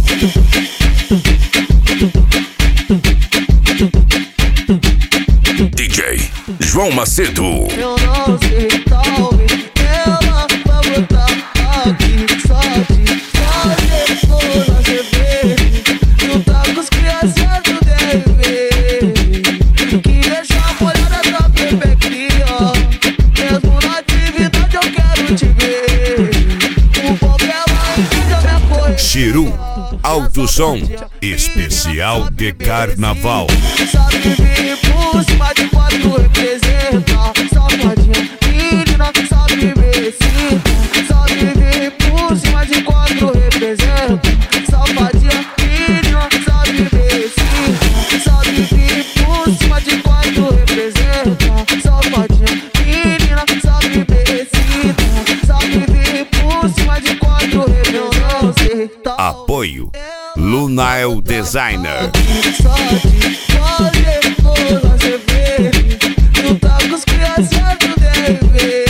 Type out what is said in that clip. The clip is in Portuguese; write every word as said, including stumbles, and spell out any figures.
D J João Macedo. Eu não sei, talvez ela vai botar aqui só de fazer por você ver. Juntar com os crianças do D V que deixa a molhada da pepequinha. Mesmo na atividade eu quero te ver. O bom dela é minha coisa. Chiru, alto som especial de carnaval. Sabe vir por cima de quatro representa. Safadinha, menina que sabe me excita. Sabe vir por cima de quatro representa. Safadinha, menina que sabe me excita. Sabe vir por cima de quatro representa. Safadinha, menina que sabe me excita. Sabe vir por cima de quatro representa. Apoio Lunael Designer. Só de fazer por você ver. Juntar com os crianças do D V